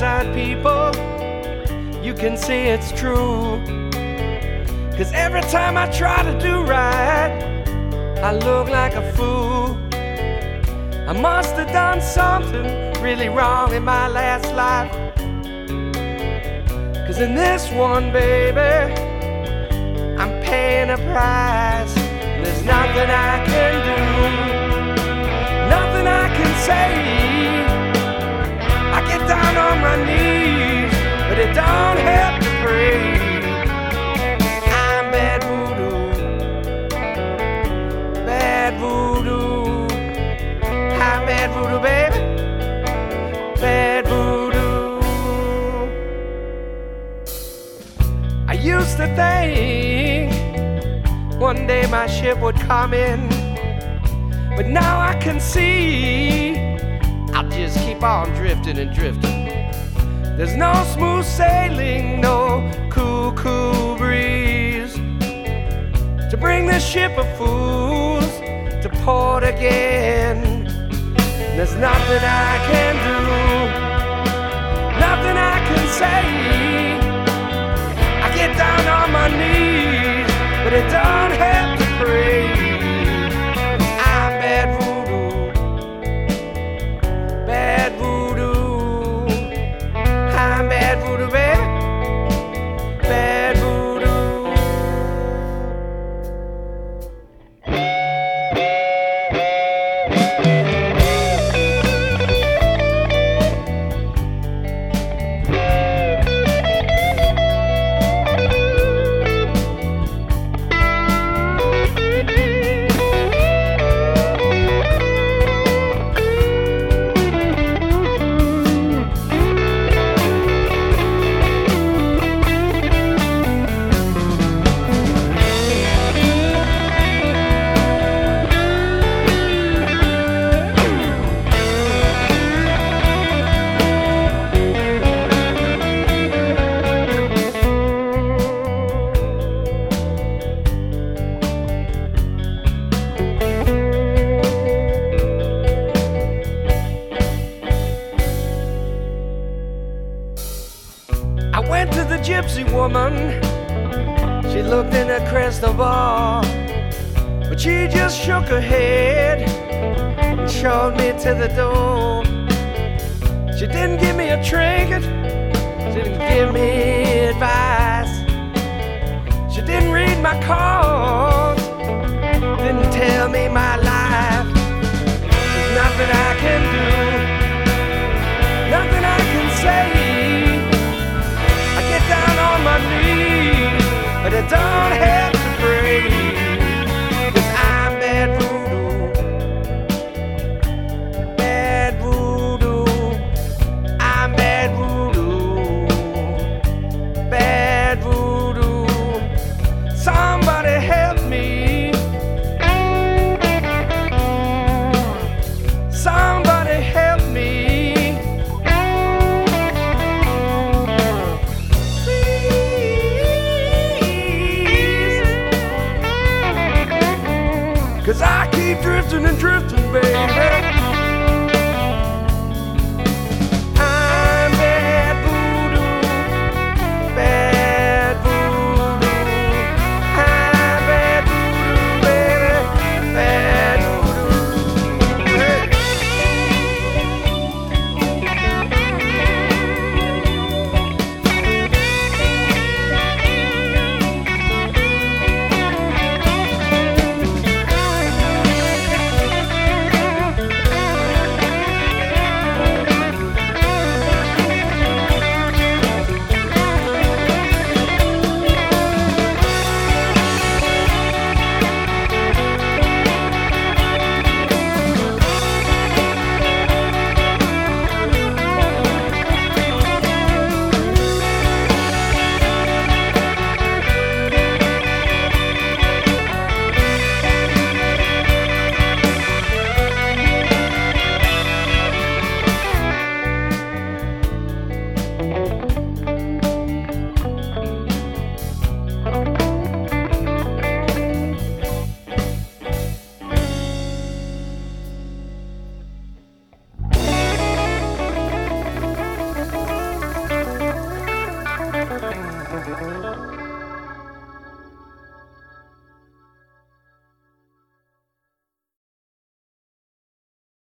outside people, you can see it's true. 'Cause every time I try to do right, I look like a fool. I must have done something really wrong in my last life. 'Cause in this one, baby, I'm paying a price. There's nothing I can do, nothing I can say. I get down on my knees, but it don't help to pray. I'm bad voodoo, bad voodoo. I'm bad voodoo, baby, bad voodoo. I used to think one day my ship would come in, but now I can see I'll just keep on drifting and drifting. There's no smooth sailing, no cool, cool breeze to bring this ship of fools to port again. There's nothing I can do, nothing I can say. I get down on my knees, but it don't have to pray. I'm bad voodoo, bad voodoo. I'm bad voodoo, baby, bad voodoo. I went to the gypsy woman, she looked in her crystal ball, but she just shook her head and showed me to the door. She didn't give me a trinket, she didn't give me advice. She didn't read my cards, didn't tell me my life. There's nothing I can do, nothing I can say. Down on my knees, but I don't have to pray. 'Cause I'm bad voodoo, bad voodoo. I'm bad voodoo, bad voodoo. Somebody help me, somebody help me. 'Cause I keep drifting and drifting, baby.